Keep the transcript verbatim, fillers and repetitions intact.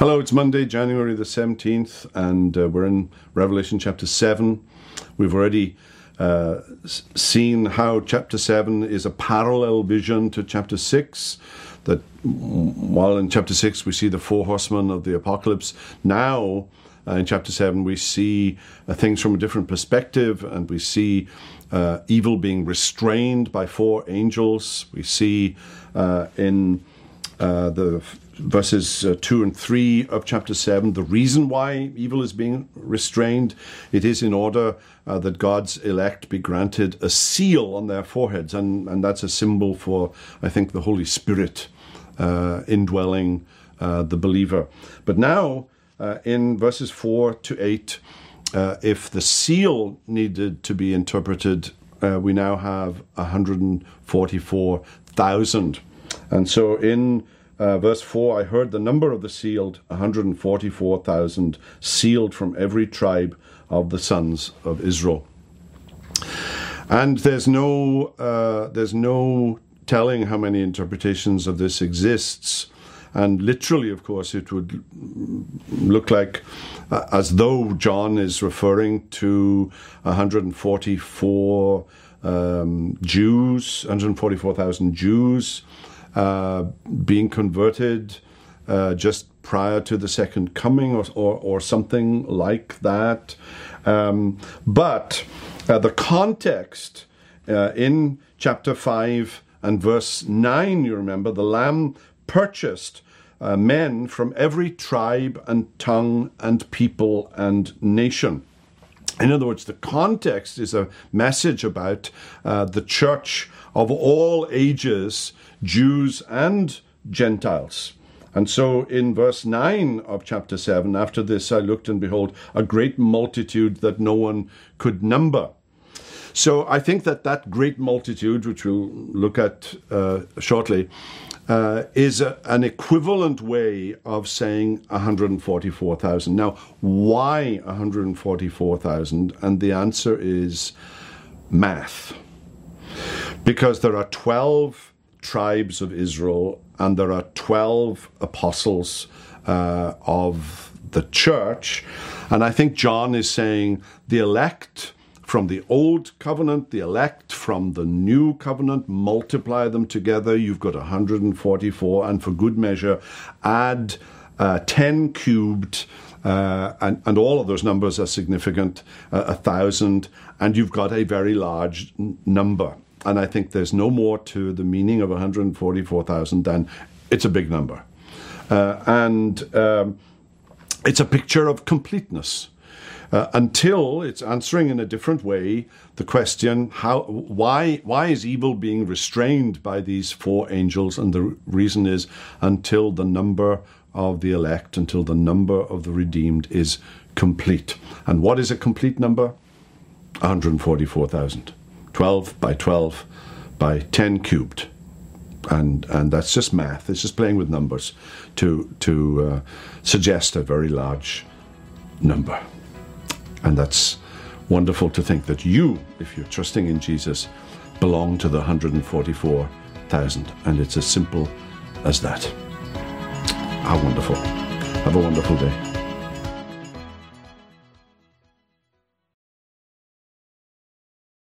Hello, it's Monday, January the seventeenth, and uh, we're in Revelation chapter seven. We've already uh, seen how chapter seven is a parallel vision to chapter six, that while in chapter six we see the four horsemen of the apocalypse, now uh, in chapter seven we see uh, things from a different perspective, and we see uh, evil being restrained by four angels. We see uh, in uh, the verses uh, two and three of chapter seven, the reason why evil is being restrained. It is in order uh, that God's elect be granted a seal on their foreheads, and, and that's a symbol for, I think, the Holy Spirit uh, indwelling uh, the believer. But now, uh, in verses four to eight, uh, if the seal needed to be interpreted, uh, we now have one hundred forty-four thousand. And so in Uh, verse four, I heard the number of the sealed, one hundred forty-four thousand, sealed from every tribe of the sons of Israel. And there's no, uh, there's no telling how many interpretations of this exists. And literally, of course, it would look like uh, as though John is referring to one hundred forty-four um, Jews, one hundred forty-four thousand Jews, Uh, being converted uh, just prior to the second coming, or or, or something like that. Um, but uh, the context uh, in chapter five and verse nine, you remember, the Lamb purchased uh, men from every tribe and tongue and people and nation. In other words, the context is a message about uh, the church of all ages, Jews and Gentiles. And so in verse nine of chapter seven, after this I looked, and behold, a great multitude that no one could number. So I think that that great multitude, which we'll look at uh, shortly, uh, is a, an equivalent way of saying one hundred forty-four thousand. Now, why one hundred forty-four thousand? And the answer is math. Because there are twelve tribes of Israel, and there are twelve apostles uh, of the church. And I think John is saying the elect from the old covenant, the elect from the new covenant, multiply them together, you've got one hundred forty-four, and for good measure, add uh, ten cubed, uh, and, and all of those numbers are significant, uh, a thousand, and you've got a very large n- number. And I think there's no more to the meaning of one hundred forty-four thousand than it's a big number. Uh, and um, it's a picture of completeness. Uh, until it's answering in a different way the question, how, why, why is evil being restrained by these four angels? And the reason is until the number of the elect, until the number of the redeemed is complete. And what is a complete number? one hundred forty-four thousand. twelve by twelve by ten cubed. And and that's just math. It's just playing with numbers to, to uh, suggest a very large number. And that's wonderful to think that you, if you're trusting in Jesus, belong to the one hundred forty-four thousand. And it's as simple as that. How wonderful. Have a wonderful day.